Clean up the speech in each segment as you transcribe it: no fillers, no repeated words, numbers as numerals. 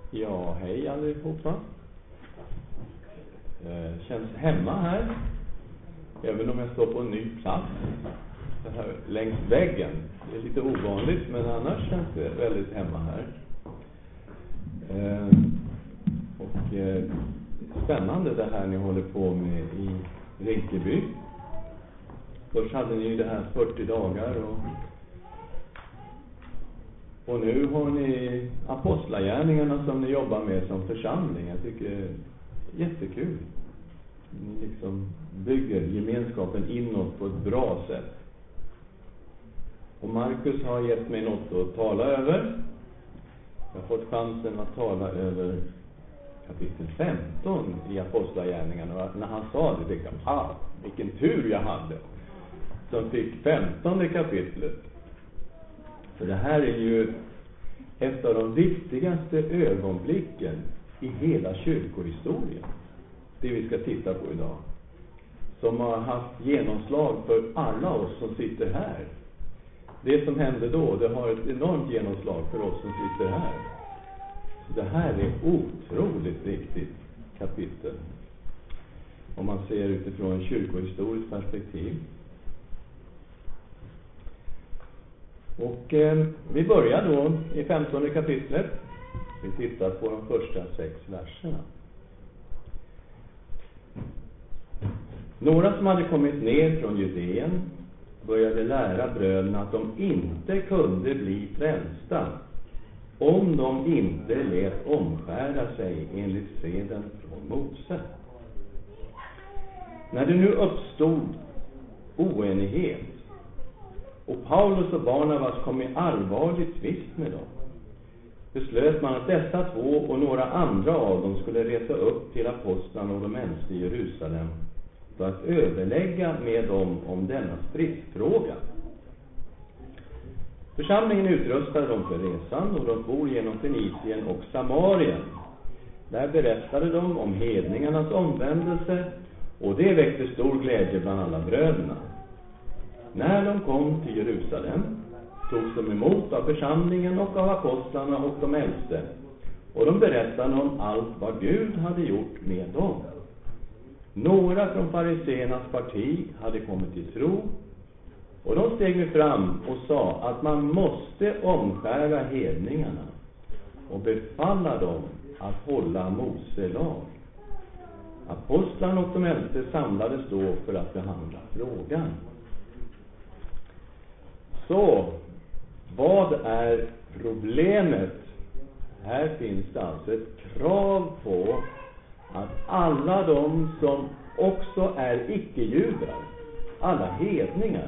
Ja, hej allihopa. Känns hemma här. Även om jag står på en ny plats. Det här längs väggen. Det är lite ovanligt, men annars känns det väldigt hemma här. Spännande det här ni håller på med i Rinkeby. Först hade ni ju det här 40 dagar och nu har ni apostlagärningarna som ni jobbar med som församling. Jag tycker det är jättekul. Ni liksom bygger gemenskapen inåt på ett bra sätt. Och Marcus har gett mig något att tala över. Jag har fått chansen att tala över kapitel 15 i apostlagärningarna. Och när han sa det tänkte jag, vilken tur jag hade som fick 15:e kapitlet. För det här är ju ett av de viktigaste ögonblicken i hela kyrkohistorien. Det vi ska titta på idag. Som har haft genomslag för alla oss som sitter här. Det som hände då, det har ett enormt genomslag för oss som sitter här. Så det här är otroligt viktigt kapitel. Om man ser utifrån kyrkohistoriskt perspektiv. Och vi börjar då i 15:e kapitlet. Vi tittar på de första 6 verserna. Några som hade kommit ner från Judeen började lära bröderna att de inte kunde bli frälsta om de inte lät omskära sig enligt seden från Mose. När det nu uppstod oenighet och Paulus och Barnabas kom i allvarlig tvist med dem, beslöt man att dessa 2 och några andra av dem skulle resa upp till apostlarna och de äldste i Jerusalem för att överlägga med dem om denna stridsfråga. Församlingen utrustade dem för resan och de for genom Fenicien och Samarien. Där berättade de om hedningarnas omvändelse och det väckte stor glädje bland alla bröderna. När de kom till Jerusalem togs de emot av församlingen och av apostlarna och de äldste, och de berättade om allt vad Gud hade gjort med dem. Några från fariséernas parti hade kommit till tro, och de steg nu fram och sa att man måste omskära hedningarna och befalla dem att hålla Mose lag. Apostlarna och de äldste samlades då för att behandla frågan. Så, vad är problemet? Här finns det alltså ett krav på att alla de som också är icke-judar, alla hedningar,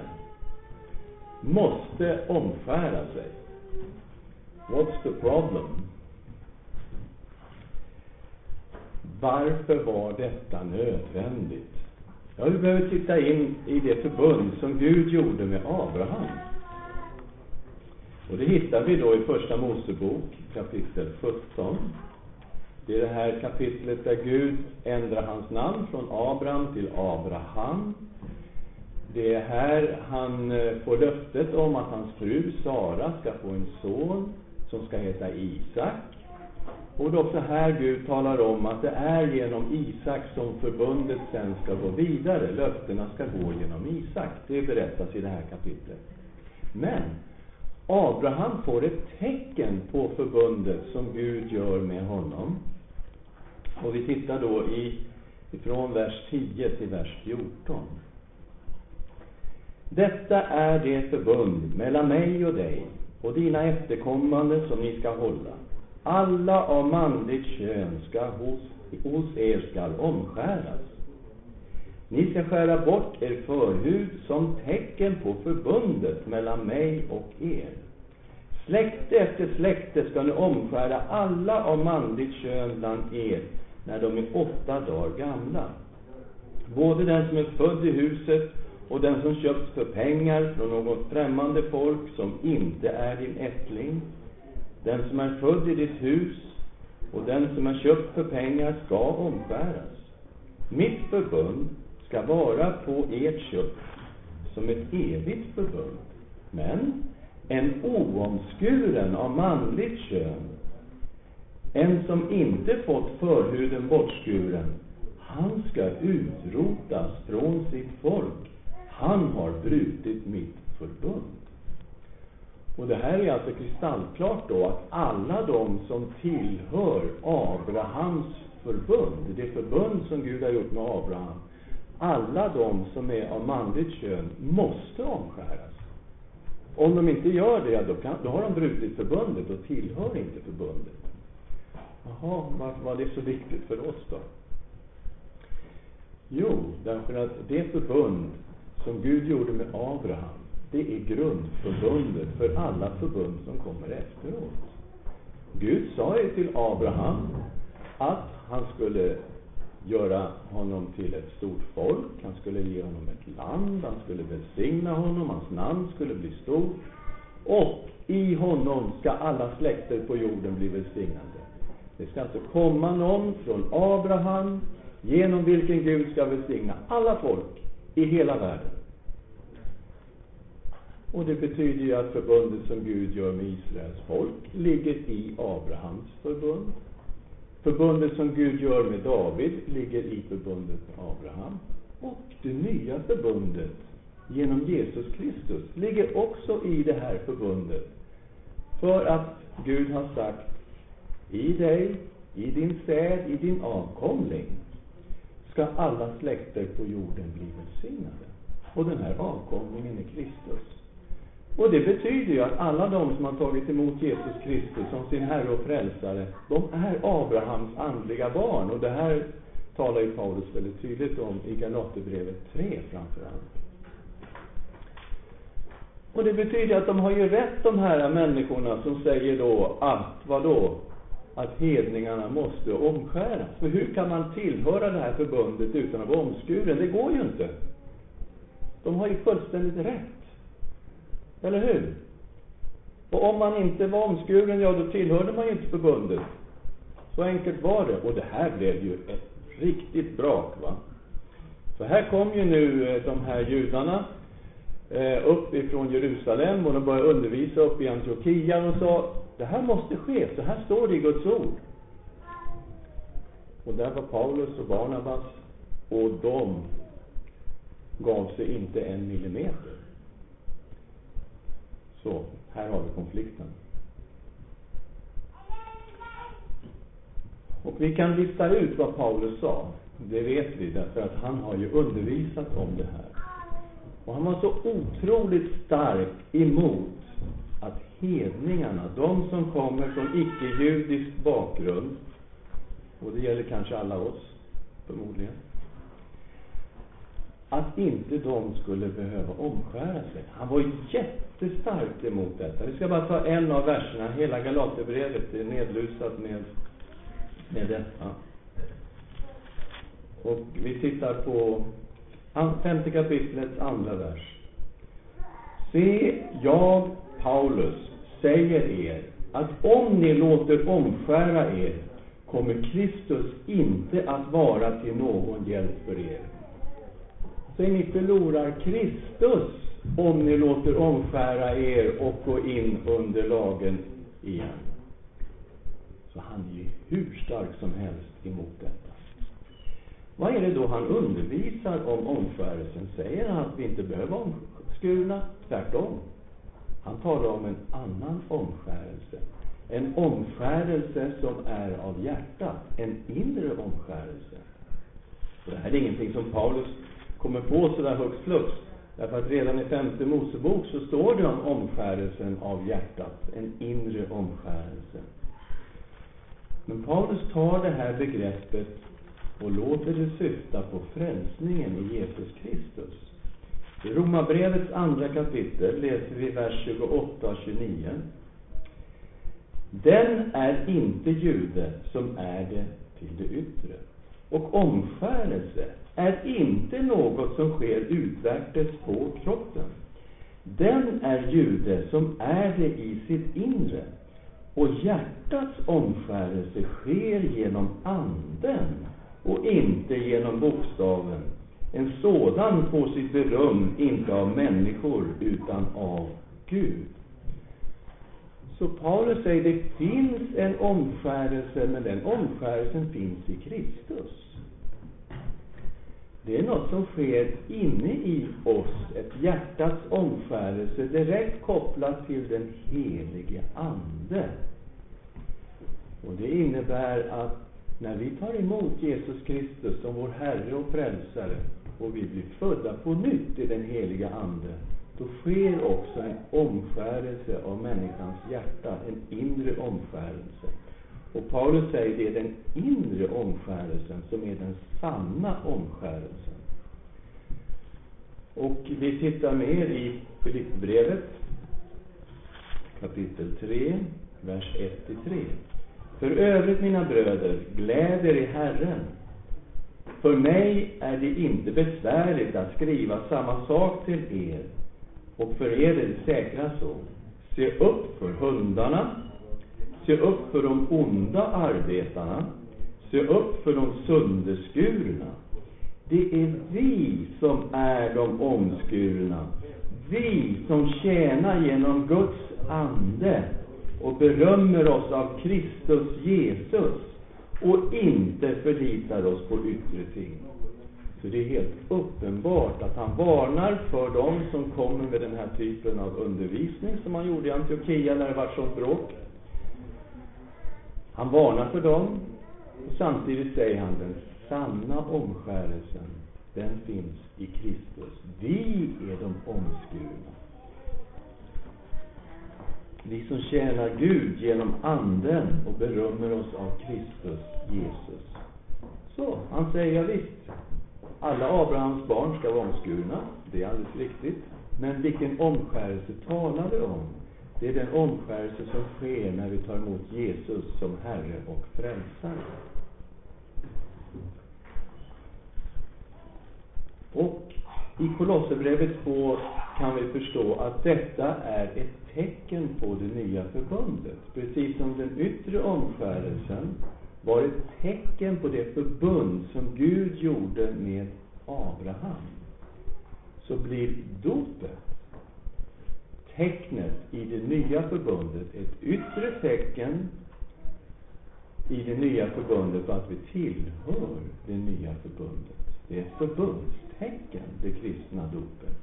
måste omskära sig. What's the problem? Varför var detta nödvändigt? Ja, vi behöver titta in i det förbund som Gud gjorde med Abraham. Och det hittar vi då i första Mosebok kapitel 17. Det är det här kapitlet där Gud ändrar hans namn från Abraham till Abraham. Det är här han får löftet om att hans fru Sara ska få en son som ska heta Isak. Och det är också här Gud talar om att det är genom Isak som förbundet sen ska gå vidare. Löftena ska gå genom Isak. Det berättas i det här kapitlet. Men Abraham får ett tecken på förbundet som Gud gör med honom. Och vi tittar då ifrån vers 10 till vers 14. Detta är det förbund mellan mig och dig och dina efterkommande som ni ska hålla. Alla av manligt kön ska hos er ska omskäras. Ni ska skära bort er förhud som tecken på förbundet mellan mig och er. Släkte efter släkte ska ni omskära alla av manligt kön bland er när de är 8 dagar gamla. Både den som är född i huset och den som köps för pengar från något främmande folk som inte är din ättling. Den som är född i ditt hus och den som är köpt för pengar ska omskäras. Mitt förbund ska vara på ert kött som ett evigt förbund. Men en oomskuren av manligt kön En som inte fått förhuden bortskuren, han ska utrotas från sitt folk. Han har brutit mitt förbund. Och det här är alltså kristallklart då, att alla de som tillhör Abrahams förbund, det förbund som Gud har gjort med Abraham, alla de som är av manligt kön måste omskäras. Om de inte gör det, då har de brutit förbundet och tillhör inte förbundet. Jaha, varför var det så viktigt för oss då? Jo, därför att det förbund som Gud gjorde med Abraham, det är grundförbundet för alla förbund som kommer efteråt. Gud sa ju till Abraham att han skulle göra honom till ett stort folk. Han skulle ge honom ett land. Han skulle välsigna honom. Hans namn skulle bli stort. Och i honom ska alla släkter på jorden bli välsignade. Det ska alltså komma någon från Abraham, genom vilken Gud ska välsigna alla folk i hela världen. Och det betyder ju att förbundet som Gud gör med Israels folk ligger i Abrahams förbund. Förbundet som Gud gör med David ligger i förbundet med Abraham. Och det nya förbundet genom Jesus Kristus ligger också i det här förbundet. För att Gud har sagt, i dig, i din säd, i din avkomling ska alla släkter på jorden bli välsignade. Och den här avkomlingen är Kristus. Och det betyder ju att alla de som har tagit emot Jesus Kristus som sin Herre och Frälsare, de är Abrahams andliga barn. Och det här talar ju Paulus väldigt tydligt om i Galaterbrevet 3 framförallt. Och det betyder att de har ju rätt, de här människorna som säger då att, vadå? Att hedningarna måste omskäras. För hur kan man tillhöra det här förbundet utan att vara omskuren? Det går ju inte. De har ju fullständigt rätt. Eller hur? Och om man inte var omskuren, ja då tillhörde man ju inte förbundet. Så enkelt var det. Och det här blev ju ett riktigt brak, va? Så här kom ju nu de här judarna upp ifrån Jerusalem och de började undervisa upp i Antiochia och sa, det här måste ske, så här står det i Guds ord. Och där var Paulus och Barnabas, och de gav sig inte en millimeter. Så, här har vi konflikten. Och vi kan lista ut vad Paulus sa. Det vet vi, därför att han har ju undervisat om det här. Och han var så otroligt stark emot att hedningarna, de som kommer från icke-judisk bakgrund, och det gäller kanske alla oss förmodligen, att inte de skulle behöva omskära sig. Han var jättestark emot detta. Vi ska bara ta en av verserna. Hela Galaterbrevet är nedlusat med detta. Och vi tittar på 5:e kapitlets 2:a vers. Se, jag, Paulus, säger er att om ni låter omskära er kommer Kristus inte att vara till någon hjälp för er. Så ni förlorar Kristus om ni låter omskära er och gå in under lagen igen. Så han är ju hur stark som helst emot detta. Vad är det då han undervisar om omskärelsen? Säger han att vi inte behöver omskurna? Tvärtom. Han talar om en annan omskärelse. En omskärelse som är av hjärtat. En inre omskärelse. Och det här är ingenting som Paulus kommer på så där högst flux. Därför att redan i 5:e Mosebok så står det om omskärelsen av hjärtat. En inre omskärelse. Men Paulus tar det här begreppet och låter det syfta på frälsningen i Jesus Kristus. I Romarbrevets 2:a kapitel läser vi vers 28 och 29. Den är inte jude som är det till det yttre. Och omskärelse är inte något som sker utvärtes på kroppen. Den är jude som är det i sitt inre. Och hjärtats omskärelse sker genom anden och inte genom bokstaven. En sådan får sitt beröm inte av människor utan av Gud. Så Paulus säger det finns en omskärelse, men den omskärelsen finns i Kristus. Det är något som sker inne i oss, ett hjärtats omskärelse direkt kopplat till den helige ande. Och det innebär att när vi tar emot Jesus Kristus som vår Herre och Frälsare och vi blir födda på nytt i den heliga ande, då sker också en omskärelse av människans hjärta, en inre omskärelse. Och Paulus säger det är den inre omskärelsen som är den sanna omskärelsen. Och vi tittar mer i Filippbrevet kapitel 3, vers 1-3. För övrigt, mina bröder, gläder i Herren. För mig är det inte besvärligt att skriva samma sak till er. Och för er är det säkra så. Se upp för hundarna. Se upp för de onda arbetarna. Se upp för de sönderskurna. Det är vi som är de omskurna. Vi som tjänar genom Guds ande och berömmer oss av Kristus Jesus och inte förlitar oss på yttre ting. Så det är helt uppenbart att han varnar för dem som kommer med den här typen av undervisning som han gjorde i Antiochia när det var så bråk. Han varnar för dem och samtidigt säger han den sanna omskärelsen, den finns i Kristus. Vi är de omskurna. Vi som tjänar Gud genom anden och berömmer oss av Kristus Jesus. Så, han säger ja, visst. Alla Abrahams barn ska vara omskurna. Det är alldeles riktigt. Men vilken omskärelse talar det om? Det är den omskärelse som sker när vi tar emot Jesus som Herre och Frälsare. Och i Kolosserbrevet 2 kan vi förstå att detta är ett tecken på det nya förbundet. Precis som den yttre omskärelsen var ett tecken på det förbund som Gud gjorde med Abraham, så blir dopet tecknet i det nya förbundet, ett yttre tecken i det nya förbundet för att vi tillhör det nya förbundet. Det är ett förbundstecken, det kristna dopet.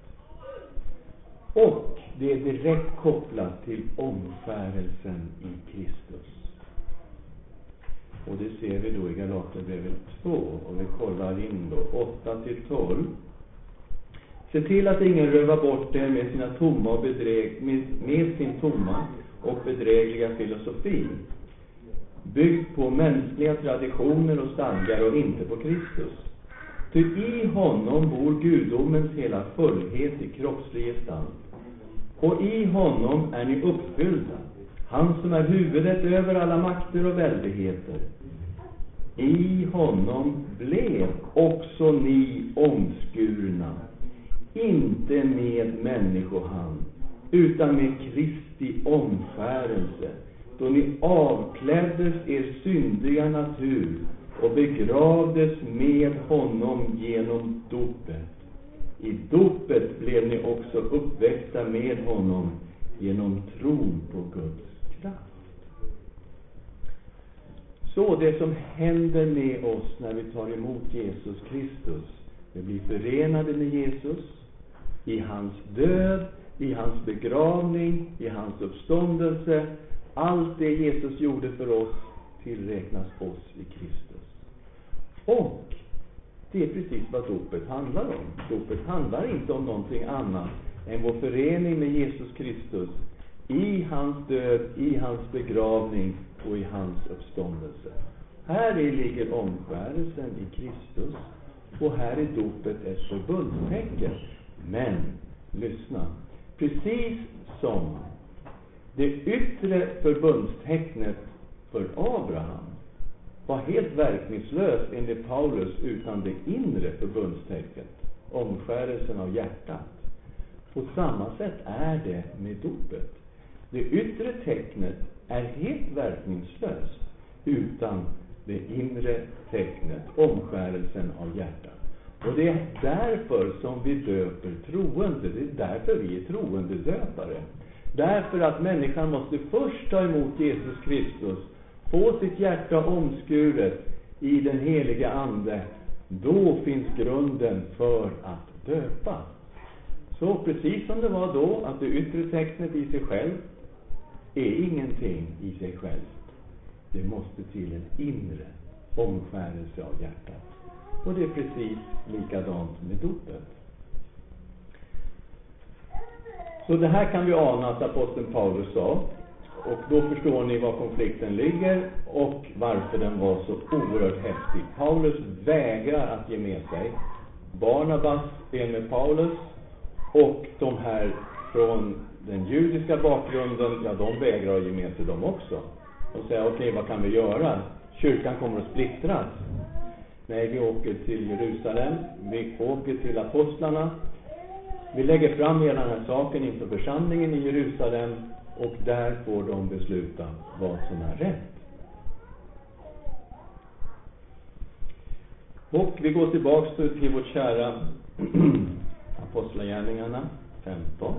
Och det är direkt kopplat till omskärelsen i Kristus. Och det ser vi då i Galaterbrevet 2. Och vi kollar in då 8-12. Se till att ingen rövar bort er med sina tomma och med sin tomma och bedrägliga filosofi, byggd på mänskliga traditioner och stadgar och inte på Kristus. Ty i honom bor gudomens hela fullhet i kroppslig gestalt. Och i honom är ni uppfyllda, han som är huvudet över alla makter och väldigheter. I honom blev också ni omskurna, inte med människohand, utan med Kristi omskärelse, då ni avkläddes er syndiga natur och begravdes med honom genom dopet. I dopet blev ni också uppväckta med honom genom tron på Guds kraft. Så det som händer med oss när vi tar emot Jesus Kristus, vi blir förenade med Jesus i hans död, i hans begravning, i hans uppståndelse. Allt det Jesus gjorde för oss tillräknas oss i Kristus. Och det är precis vad dopet handlar om. Dopet handlar inte om någonting annat än vår förening med Jesus Kristus i hans död, i hans begravning och i hans uppståndelse. Här ligger omskärelsen i Kristus, och här är dopet ett förbundstecken. Men, lyssna, precis som det yttre förbundstecknet för Abraham var helt verkningslöst enligt Paulus utan det inre förbundstecknet, omskärelsen av hjärtat. På samma sätt är det med dopet. Det yttre tecknet är helt verkningslöst utan det inre tecknet, omskärelsen av hjärtat. Och det är därför som vi döper troende. Det är därför vi är troende döpare. Därför att människan måste först ta emot Jesus Kristus, få sitt hjärta omskuret i den heliga ande. Då finns grunden för att döpa. Så precis som det var då, att det yttre tecknet i sig själv är ingenting i sig själv. Det måste till en inre omskärelse av hjärtat. Och det är precis likadant med dopet. Så det här kan vi ana att aposteln Paulus sa. Och då förstår ni var konflikten ligger och varför den var så oerhört häftig. Paulus vägrar att ge med sig. Barnabas är med Paulus. Och de här från den judiska bakgrunden, ja, de vägrar att ge med sig dem också. Och säger, okej, vad kan vi göra? Kyrkan kommer att splittras. Nej, vi åker till Jerusalem. Vi åker till apostlarna. Vi lägger fram hela den här saken inför församlingen i Jerusalem. Och där får de besluta vad som är rätt. Och vi går tillbaka till vårt kära Apostlagärningarna 15.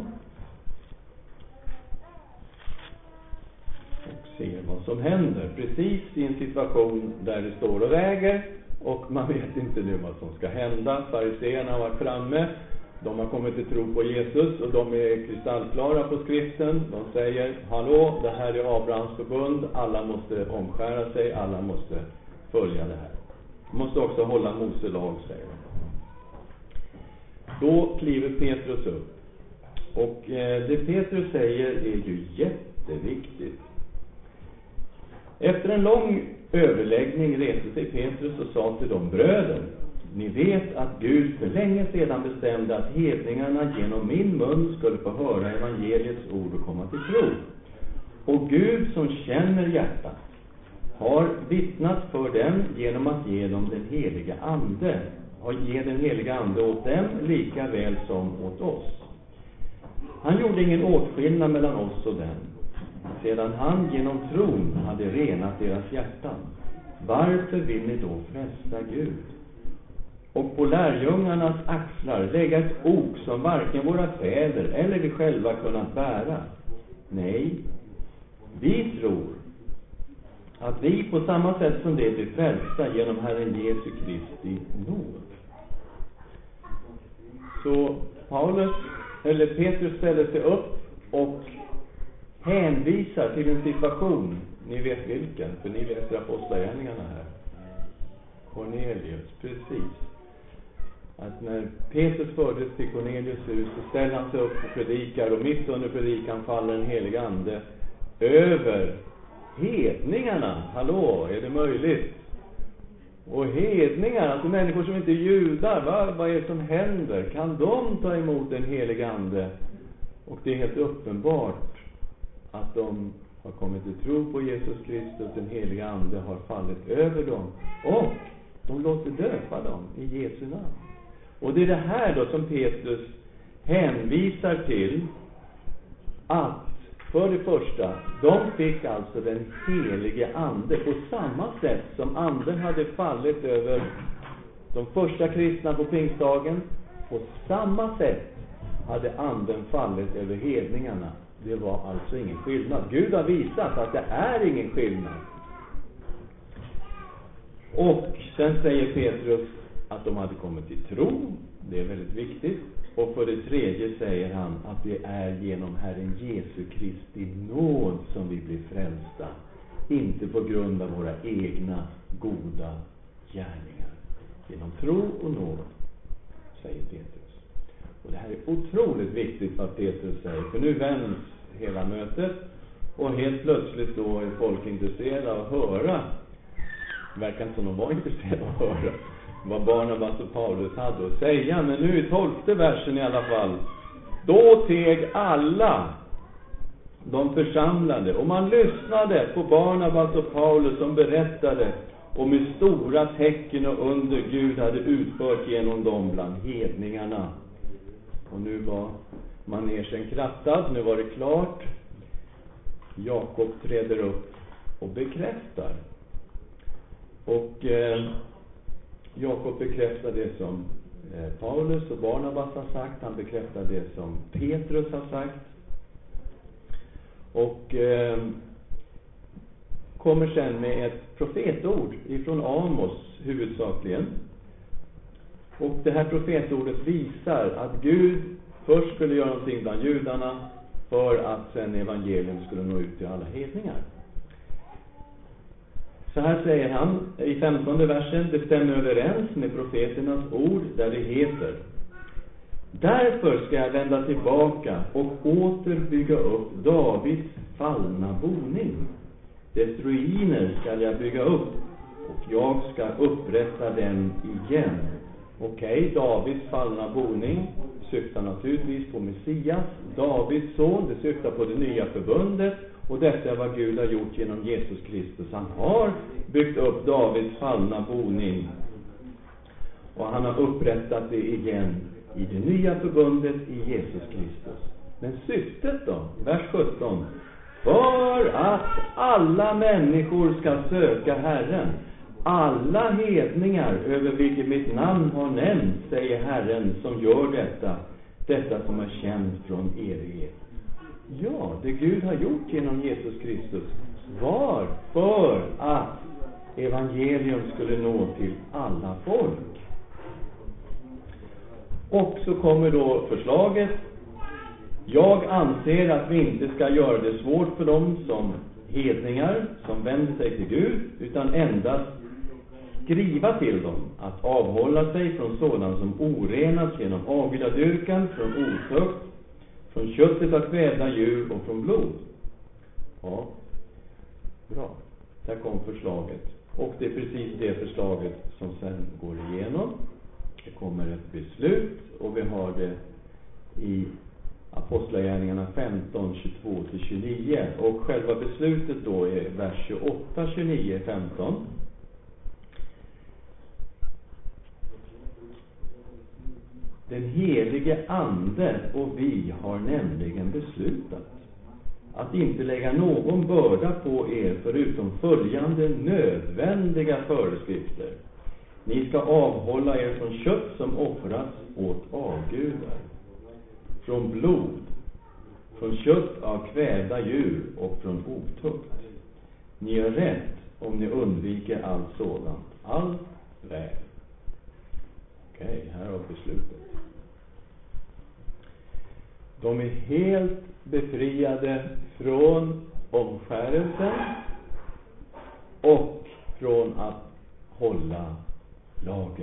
Och ser vad som händer. Precis i en situation där det står och väger. Och man vet inte nu vad som ska hända. Fariseerna har varit framme. De har kommit till tro på Jesus och de är kristallklara på skriften. De säger, hallå, det här är Abrahams förbund. Alla måste omskära sig, alla måste följa det här. De måste också hålla Mose lag, säger de. Då kliver Petrus upp. Och det Petrus säger är ju jätteviktigt. Efter en lång överläggning reste sig Petrus och sa till dem, bröder, ni vet att Gud för länge sedan bestämde att hedningarna genom min mun skulle få höra evangeliets ord och komma till tro. Och Gud som känner hjärtat har vittnat för dem genom att ge dem den heliga ande. Och ge den heliga ande åt dem lika väl som åt oss. Han gjorde ingen åtskillnad mellan oss och dem. Sedan han genom tron hade renat deras hjärtan. Varför vill ni då fresta Gud? Och på lärjungarnas axlar lägga ett ok som varken våra fäder eller vi själva kunnat bära. Nej, vi tror att vi på samma sätt som det blir frälsta genom Herren Jesu Kristi nåd. Så Petrus ställer sig upp och hänvisar till en situation. Ni vet vilken, för ni läser Apostlagärningarna här. Cornelius, precis. Att när Petrus fördes till Cornelius hus så ställer han sig upp och predikar. Och mitt under predikan faller en helig ande över hedningarna. Hallå, är det möjligt? Och hedningar, alltså människor som inte är judar, vad är det som händer? Kan de ta emot en helig ande? Och det är helt uppenbart att de har kommit till tro på Jesus Kristus, den heliga ande har fallit över dem. Och de låter döpa dem i Jesu namn. Och det är det här då som Petrus hänvisar till, att för det första, de fick alltså den helige ande på samma sätt som anden hade fallit över de första kristna på pingstdagen. På samma sätt hade anden fallit över hedningarna. Det var alltså ingen skillnad. Gud har visat att det är ingen skillnad. Och sen säger Petrus att de hade kommit till tro. Det är väldigt viktigt. Och för det tredje säger han att det är genom Herren Jesu Kristi nåd som vi blir frälsta. Inte på grund av våra egna goda gärningar. Genom tro och nåd, säger Petrus. Och det här är otroligt viktigt vad Petrus säger. För nu vänds hela mötet. Och helt plötsligt då är folk intresserade av att höra. Det verkar inte som de var intresserade av att höra vad Barnabas och Paulus hade att säga. Men nu i 12:e versen i alla fall. Då teg alla de församlade. Och man lyssnade på Barnabas och Paulus som berättade om hur stora tecken och under Gud hade utfört genom dem bland hedningarna. Och nu var manegen krattad. Nu var det klart. Jakob träder upp och bekräftar. Och Jakob bekräftar det som Paulus och Barnabas har sagt. Han bekräftar det som Petrus har sagt. Och kommer sen med ett profetord ifrån Amos huvudsakligen. Och det här profetordet visar att Gud först skulle göra någonting bland judarna för att sen evangelium skulle nå ut till alla hedningar. Så här säger han i 15:e versen: det stämmer överens med profeternas ord där det heter: därför ska jag vända tillbaka och åter bygga upp Davids fallna boning. Dess ruiner ska jag bygga upp och jag ska upprätta den igen. Okej, Davids fallna boning syftar naturligtvis på Messias, Davids son. Det syftar på det nya förbundet. Och detta är vad Gud har gjort genom Jesus Kristus. Han har byggt upp Davids fallna boning. Och han har upprättat det igen i det nya förbundet i Jesus Kristus. Men syftet då? Vers 17. För att alla människor ska söka Herren. Alla hedningar över vilket mitt namn har nämnt, säger Herren, som gör detta. Detta som är känt från evighet. Ja, det Gud har gjort genom Jesus Kristus var för att evangelium skulle nå till alla folk. Och så kommer då förslaget: jag anser att vi inte ska göra det svårt för dem som hedningar som vänder sig till Gud, utan endast skriva till dem att avhålla sig från sådant som orenas genom avgudadyrkan, från otukt, från köttet av kvävda djur och från blod. Ja, bra. Där kom förslaget. Och det är precis det förslaget som sen går igenom. Det kommer ett beslut och vi har det i Apostlagärningarna 15, 22-29. Och själva beslutet då är vers 28, 29, 15. Den helige ande och vi har nämligen beslutat att inte lägga någon börda på er förutom följande nödvändiga föreskrifter. Ni ska avhålla er från kött som offras åt avgudar, från blod, från kött av kvävda djur och från otukt. Ni är rätt om ni undviker allt sådant. Allt väl. Okej, här har beslutet. De är helt befriade från omskärelsen och från att hålla lagen.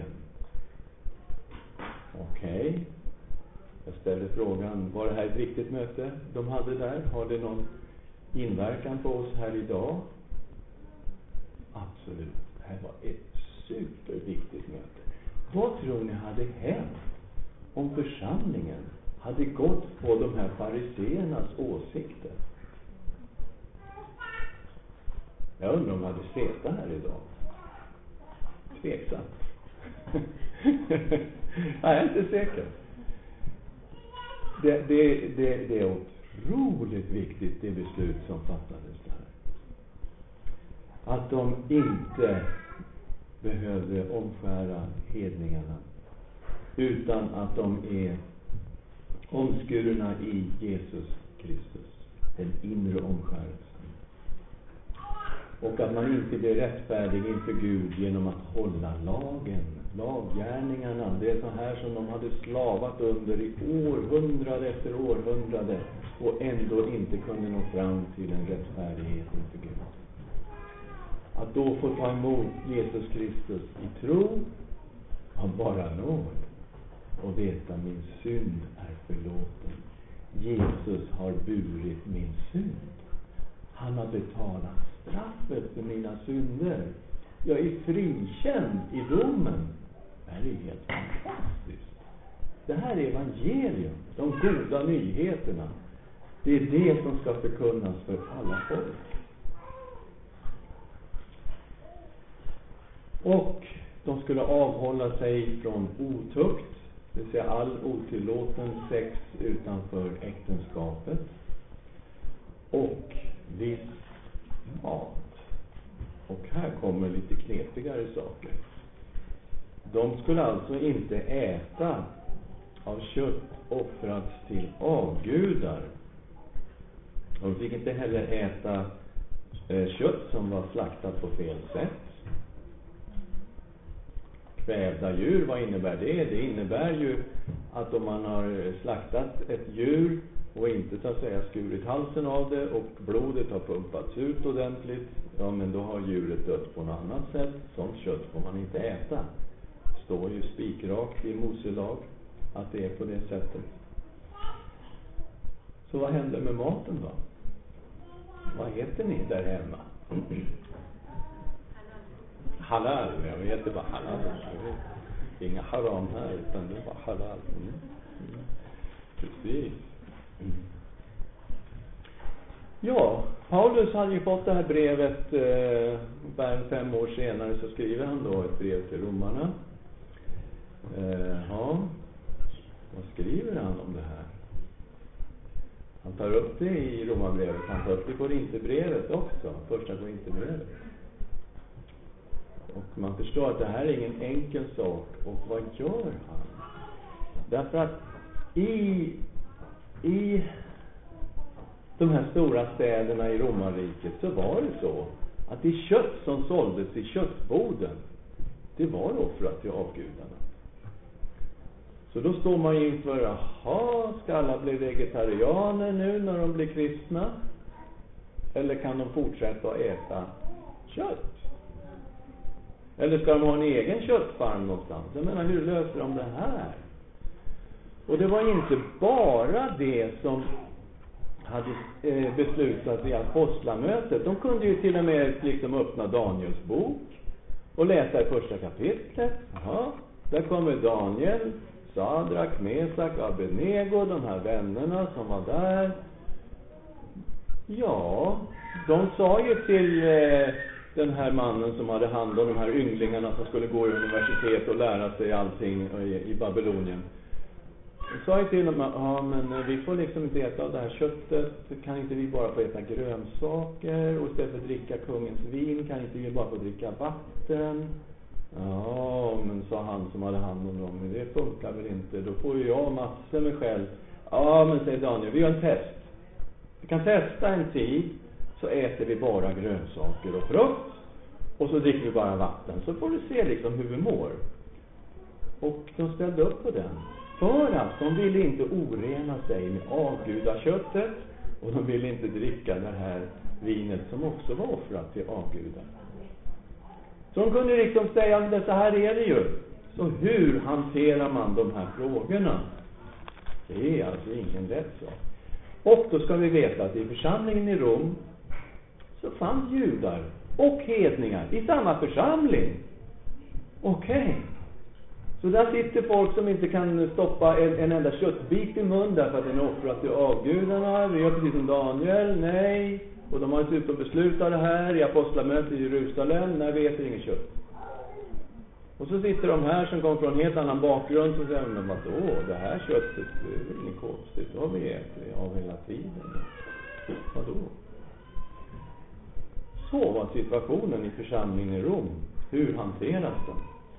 Okej. Jag ställer frågan, var det här ett viktigt möte de hade där? Har det någon inverkan på oss här idag? Absolut. Det här var ett superviktigt möte. Vad tror ni hade hänt om församlingen hade gått på de här fariseernas åsikter? Jag undrar om de hade sett här idag. Tveksamt. Jag är inte säker. Det är otroligt viktigt, det beslut som fattades där. Att de inte behövde omskära hedningarna, utan att de är omskurna i Jesus Kristus, den inre omskärelsen. Och att man inte blir rättfärdig inför Gud genom att hålla lagen, laggärningarna. Det är så här som de hade slavat under i århundrade efter århundrade och ändå inte kunde nå fram till en rättfärdighet inför Gud. Att då få ta emot Jesus Kristus i tro av bara nåd och veta min synd är förlåten. Jesus har burit min synd. Han har betalat straffet för mina synder. Jag är frikänd i domen. Det här är helt fantastiskt. Det här är evangelium, de goda nyheterna. Det är det som ska förkunnas för alla folk. Och de skulle avhålla sig från otukt, det vill säga all otillåten sex utanför äktenskapet. Och viss mat. Och här kommer lite knepigare saker. De skulle alltså inte äta av kött offrats till avgudar. Och de fick inte heller äta kött som var slaktat på fel sätt. Kvävda djur, vad innebär det? Det innebär ju att om man har slaktat ett djur och inte så att säga skurit halsen av det och blodet har pumpats ut ordentligt, ja men då har djuret dött på något annat sätt. Sånt kött får man inte äta. Det står ju spikrakt i Moselag att det är på det sättet. Så vad händer med maten då? Vad heter ni där hemma? Halal, jag vet det bara halal. Det är inga haram här, utan det är bara halal. Precis. Ja, Paulus hade ju fått det här brevet ungefär 5 år senare, så skriver han då ett brev till romarna. Ja, vad skriver han om det här? Han tar upp det i Romarbrevet, han tar upp det i Korinthierbrevet också, första Korinthierbrevet. Och man förstår att det här är ingen enkel sak. Och vad gör han? Därför att i de här stora städerna i romarriket så var det så att det kött som såldes i köttboden, det var offrat till avgudarna. Så då står man inför, jaha, ska alla bli vegetarianer nu när de blir kristna? Eller kan de fortsätta att äta kött? Eller ska de ha en egen köttfarm någonstans? Jag menar, hur löser de det här? Och det var inte bara det som hade beslutat i apostlamötet. De kunde ju till och med liksom öppna Daniels bok och läsa i första kapitlet. Jaha, där kommer Daniel, Sadrak, Mesak, Abednego, de här vännerna som var där. Ja, de sa ju till den här mannen som hade hand om de här ynglingarna som skulle gå i universitet och lära sig allting i Babylonien. De sa ju till dem, ja men vi får liksom inte äta av det här köttet, kan inte vi bara få äta grönsaker, och istället för att dricka kungens vin kan inte vi bara få dricka vatten? Ja, men sa han som hade hand om dem, men det funkar väl inte, då får ju jag massor mig själv. Ja, men säger Daniel, vi gör en test. Vi kan testa en tid, så äter vi bara grönsaker och frukt, och så dricker vi bara vatten, så får du se liksom hur vi mår. Och de ställde upp på den. För att de ville inte orena sig med avgudaköttet, och de ville inte dricka det här vinet som också var offrat till avgudar. Så de kunde liksom säga att så här är det ju. Så hur hanterar man de här frågorna? Det är alltså ingen lätt sak. Och då ska vi veta att i församlingen i Rom så fanns judar och hedningar i samma församling. Okej. Så där sitter folk som inte kan stoppa en enda köttbit i mun därför att den är offrat till avgudarna. Vi gör precis som Daniel, nej. Och de har dessutom beslutat det här i apostlamötet i Jerusalem, när vi äter inget kött. Och så sitter de här som kommer från en helt annan bakgrund och säger, men vadå, det här köttet det är väl inget konstigt, det har vi ätit av hela tiden. Vadå? Så var situationen i församlingen i Rom. Hur hanteras den?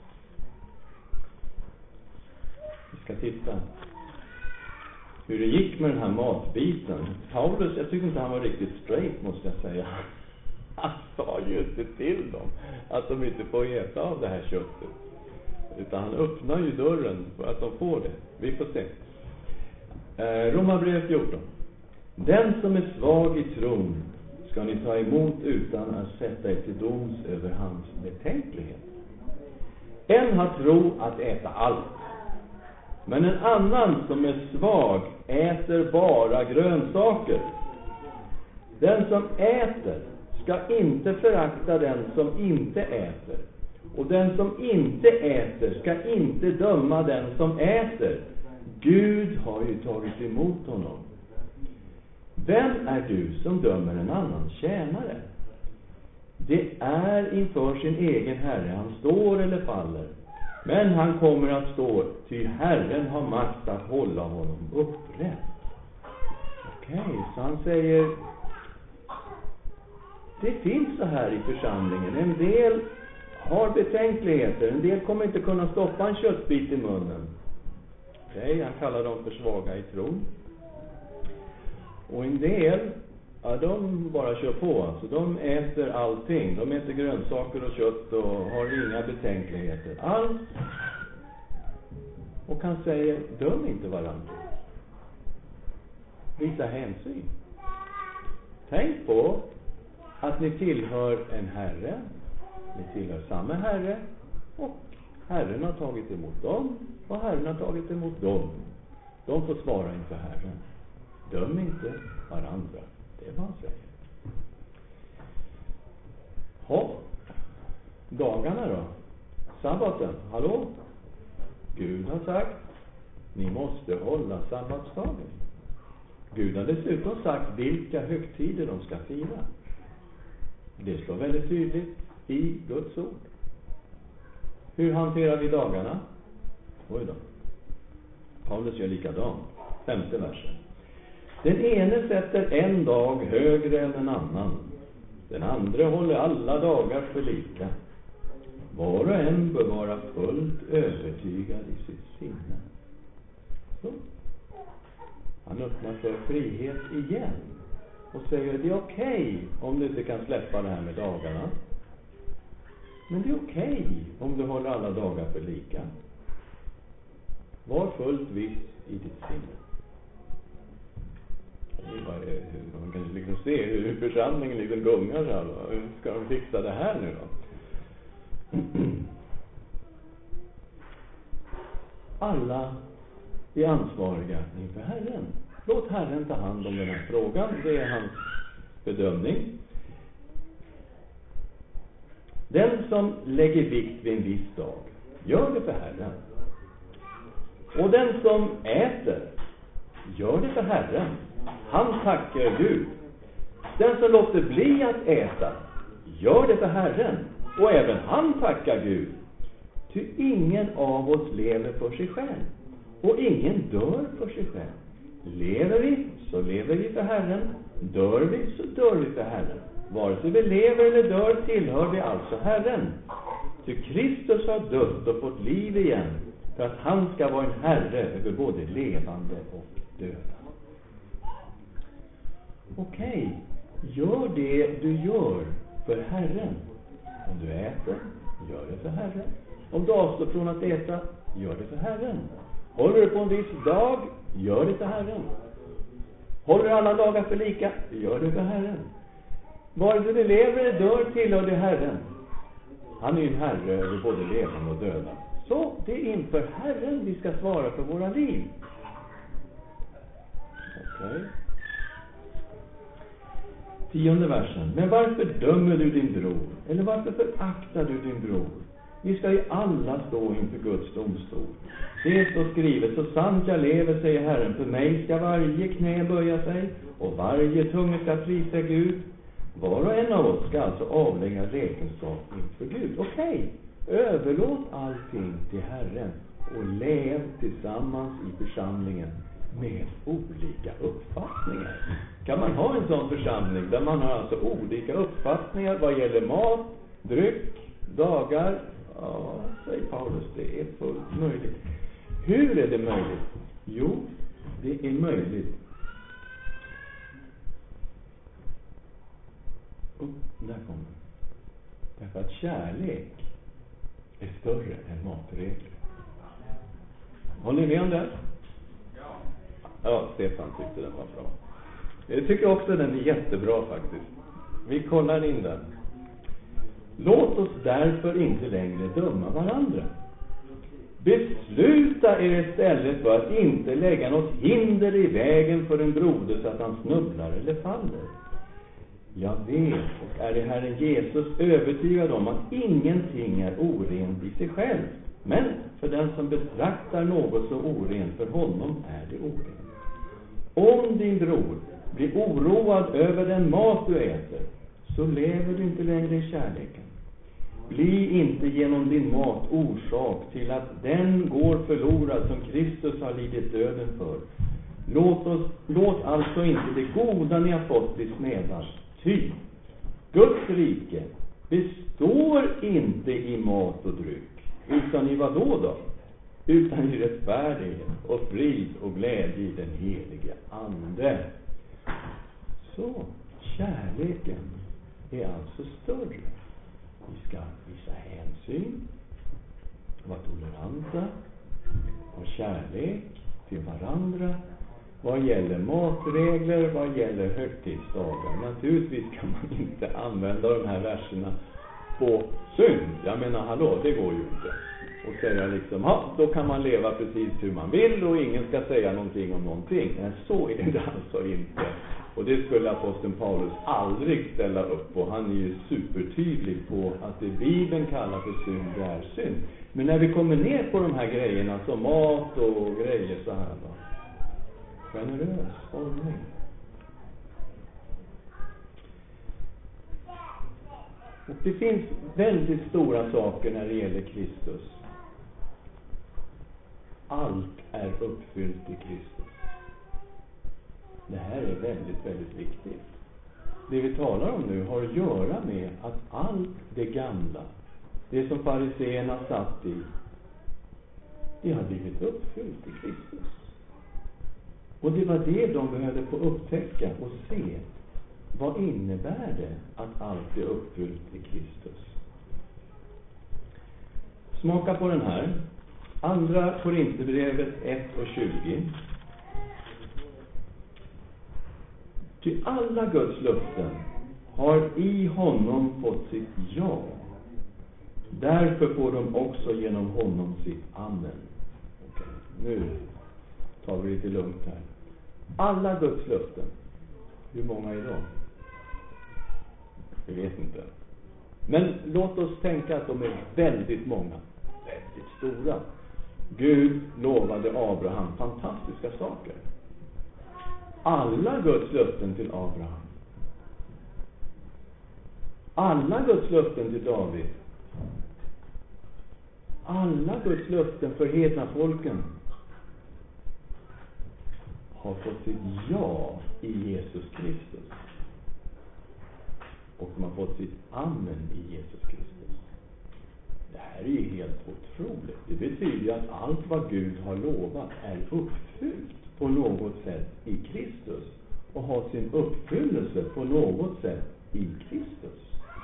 Vi ska titta hur det gick med den här matbiten. Paulus, jag tycker inte han var riktigt straight, måste jag säga. Han sa ju inte till dem att de inte får äta av det här köttet. Utan han öppnar ju dörren för att de får det. Vi får se. Romarbrevet 14. Den som är svag i tron ska ni ta emot utan att sätta er till doms över hans betänklighet. En har tro att äta allt. Men en annan som är svag äter bara grönsaker. Den som äter ska inte förakta den som inte äter. Och den som inte äter ska inte döma den som äter. Gud har ju tagit emot honom. Vem är du som dömer en annan tjänare? Det är inför sin egen Herre han står eller faller. Men han kommer att stå, ty Herren har makt att hålla honom upprätt. Okej, så han säger, det finns så här i församlingen. En del har betänkligheter, en del kommer inte kunna stoppa en köttbit i munnen. Okej, han kallar dem för svaga i tron. Och en del Ja, de bara kör på. Alltså, de äter allting. De äter grönsaker och kött och har inga betänkligheter alls. Och han säger, döm inte varandra. Visa hänsyn. Tänk på att ni tillhör en herre. Ni tillhör samma herre. Och Herren har tagit emot dem. Och Herren har tagit emot dem. De får svara inför Herren. Döm inte varandra. Det är vad han säger. Dagarna då? Sabbaten. Hallå? Gud har sagt, ni måste hålla sabbatsdagen. Gud har dessutom sagt vilka högtider de ska fira. Det står väldigt tydligt i Guds ord. Hur hanterar vi dagarna? Oj då. Paulus gör likadant. 5:e versen. Den ene sätter en dag högre än en annan. Den andra håller alla dagar för lika. Var och en bör vara fullt övertygad i sitt sinne. Så. Han öppnar för frihet igen. Och säger, det är okej om du inte kan släppa det här med dagarna. Men det är okej om du håller alla dagar för lika. Var fullt viss i ditt sinne. Man kan liksom se hur församlingen liksom gungar. Hur ska de fixa det här nu då? Alla är ansvariga inför Herren. Låt Herren ta hand om den här frågan. Det är hans bedömning. Den som lägger vikt vid en viss dag, gör det för Herren. Och den som äter, gör det för Herren. Han tackar Gud. Den som låter bli att äta, gör det för Herren. Och även han tackar Gud. Ty ingen av oss lever för sig själv. Och ingen dör för sig själv. Lever vi, så lever vi för Herren. Dör vi, så dör vi för Herren. Vare sig vi lever eller dör, tillhör vi alltså Herren. Ty Kristus har dött och fått liv igen. För att han ska vara en herre över både levande och döda. Okej, gör det du gör för Herren. Om du äter, gör det för Herren. Om du avstår från att äta, gör det för Herren. Håller du på en viss dag, gör det för Herren. Håller du alla dagar för lika, gör det för Herren. Vare sig du lever eller dör, tillhör det Herren. Han är en herre över både levande och döda. Så det är inför Herren vi ska svara för våra liv. Okej. 10:e versen. Men varför dömer du din bror? Eller varför föraktar du din bror? Vi ska ju alla stå inför Guds domstol. Det står skrivet, så sant jag lever, säger Herren, för mig ska varje knä böja sig och varje tunga ska prisa Gud. Var och en av oss ska alltså avlägga räkenskap inför Gud. Okej, överlåt allting till Herren och lev tillsammans i församlingen med olika uppfattningar. Kan man ha en sån församling där man har alltså olika uppfattningar vad gäller mat, dryck, dagar? Ja, säger Paulus, det är fullt möjligt. Hur är det möjligt? Jo, det är möjligt. Där kommer det. Därför att kärlek är större än matregler. Håller ni med om det? Ja, Stefan tyckte den var bra. Jag tycker också den är jättebra faktiskt. Vi kollar in den. Låt oss därför inte längre döma varandra. Besluta er istället för att inte lägga något hinder i vägen för en broder så att han snubblar eller faller. Jag vet och är det Herren Jesus övertygad om att ingenting är orent i sig själv. Men för den som betraktar något så orent, för honom är det orent. Om din bror blir oroad över den mat du äter, så lever du inte längre i kärleken. Bli inte genom din mat orsak till att den går förlorad som Kristus har lidit döden för. Låt alltså inte det goda ni har fått bli smädat. Ty Guds rike består inte i mat och dryck, utan i vad då? Utan i rättfärdighet och frid och glädje i den helige Ande. Så, kärleken är alltså större. Vi ska visa hänsyn, vara toleranta, ha kärlek till varandra. Vad gäller matregler, vad gäller högtidsdagar. Naturligtvis kan man inte använda de här verserna på synd. Jag menar, hallå, det går ju inte. Och säga liksom, då kan man leva precis hur man vill och ingen ska säga någonting om någonting. Men så är det alltså inte. Och det skulle aposteln Paulus aldrig ställa upp på. Han är ju supertydlig på att det Bibeln kallar för synd, det är synd. Men när vi kommer ner på de här grejerna som mat och grejer så här då. Generös hållning. Och det finns väldigt stora saker när det gäller Kristus. Allt är uppfyllt i Kristus. Det här är väldigt, väldigt viktigt. Det vi talar om nu har att göra med att allt det gamla, det som fariseerna satt i, det har blivit uppfyllt i Kristus. Och det var det de behövde få upptäcka och se. Vad innebär det att allt är uppfyllt i Kristus? Smaka på den här. Andra Korinthierbrevet 1:20. Ty alla Guds löften har i honom fått sitt ja. Därför får de också genom honom sitt amen. Okej, nu tar vi lite lugnt här. Alla Guds löften. Hur många är de? Jag vet inte. Men låt oss tänka att de är väldigt många. Väldigt stora. Gud lovade Abraham fantastiska saker. Alla Guds löften till Abraham. Alla Guds löften till David. Alla Guds löften för hedna folken har fått sitt ja i Jesus Kristus. Och de har fått sitt amen i Jesus Kristus. Det här är ju helt otroligt. Det betyder att allt vad Gud har lovat är uppfyllt på något sätt i Kristus. Och har sin uppfyllelse på något sätt i Kristus.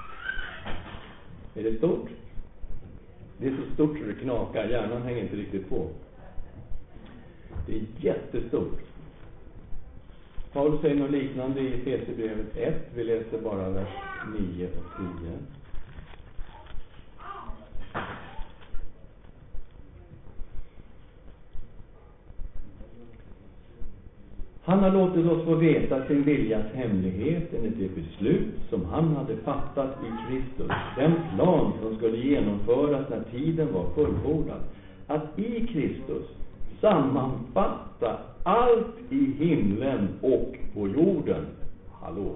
Är det stort? Det är så stort så det knakar. Hjärnan hänger inte riktigt på. Det är jättestort. Paulus säger något liknande i Efesierbrevet 1. Vi läser bara vers 9 och 10. Han har låtit oss få veta sin viljas hemlighet enligt det beslut som han hade fattat i Kristus. Den plan som skulle genomföras när tiden var fullbordad. Att i Kristus sammanfatta allt i himlen och på jorden. Hallå.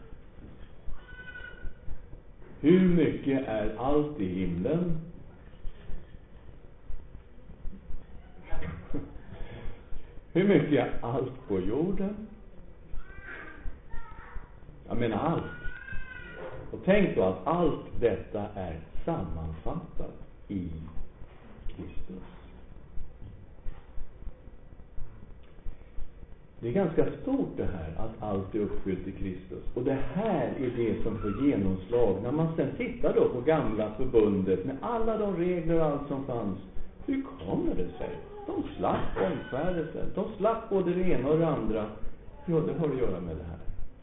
Hur mycket är allt i himlen? Hur mycket är allt på jorden? Jag menar allt. Och tänk då att allt detta är sammanfattat i Kristus. Det är ganska stort det här att allt är uppfyllt i Kristus. Och det här är det som får genomslag. När man sen tittar då på gamla förbundet med alla de regler och allt som fanns. Hur kommer det sig? De slapp omskärelsen. De slapp både det ena och det andra. Ja, det har att göra med det här.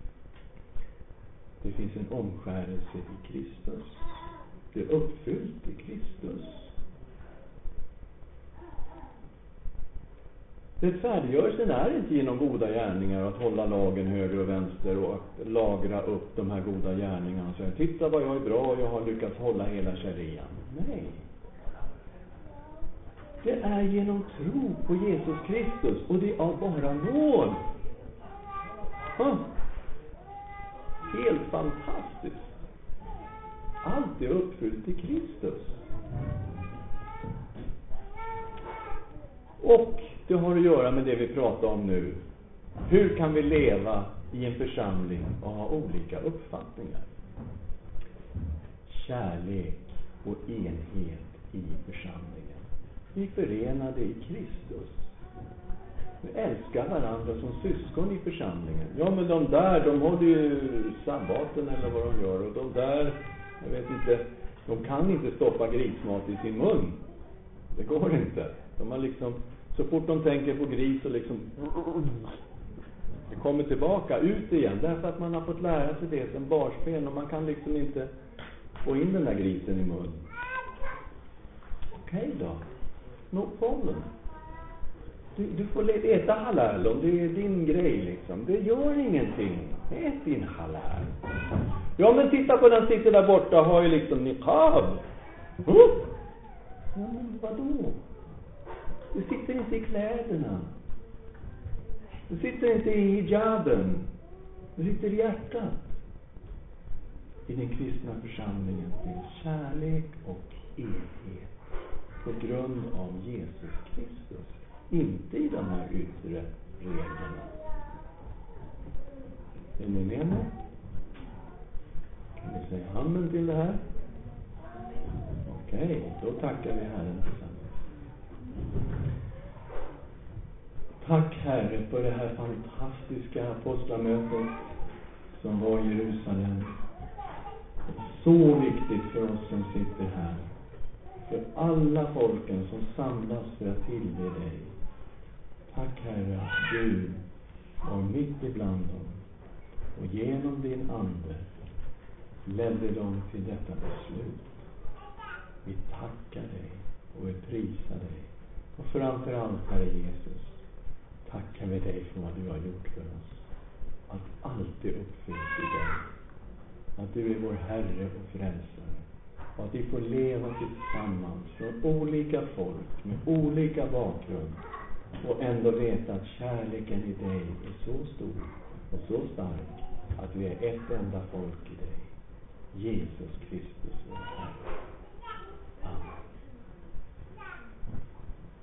Det finns en omskärelse i Kristus. Det är uppfyllt i Kristus. Rättfärdiggörelsen är inte genom goda gärningar att hålla lagen höger och vänster och att lagra upp de här goda gärningarna. Så titta vad jag är bra och jag har lyckats hålla hela sharian. Nej. Det är genom tro på Jesus Kristus och det är av bara nåd. Helt fantastiskt. Allt är uppfyllt i Kristus. Och det har att göra med det vi pratar om nu. Hur kan vi leva i en församling och ha olika uppfattningar? Kärlek och enhet i församlingen. Vi förenade i Kristus. Vi älskar varandra som syskon i församlingen. Ja, men de håller ju sabbaten eller vad de gör. Och de där, jag vet inte, de kan inte stoppa grismat i sin mun. Det går inte. De har liksom, så fort de tänker på gris så liksom, det kommer tillbaka ut igen. Därför att man har fått lära sig det som barnsben. Och man kan liksom inte få in den där grisen i mun. Okej då. No problem. Du får äta halal om det är din grej liksom. Det gör ingenting. Ät din halal. Ja, men titta på den sitter där borta och har ju liksom niqab. Ja, men vadå? Du sitter inte i kläderna. Du sitter inte i hijaben. Du sitter i hjärtat. I den kristna församlingen till kärlek och evighet. På grund av Jesus Kristus. Inte i de här yttre reglerna. Är ni med mig? Kan ni säga amen till det här? Okej, då tackar vi Herren tillsammans. Tack Herre för det här fantastiska apostlamötet som var i Jerusalem. Så viktigt för oss som sitter här. För alla folken som samlas för att tillbe dig. Tack Herre att du var mitt ibland dem. Och genom din ande ledde dem till detta beslut. Vi tackar dig och vi prisar dig. Och framför allt Herre Jesus, tackar vi dig för vad du har gjort för oss. Att alltid uppfyllt i dig. Att du är vår Herre och frälsare. Och att vi får leva tillsammans från olika folk med olika bakgrund. Och ändå veta att kärleken i dig är så stor och så stark att vi är ett enda folk i dig. Jesus Kristus vår Herre.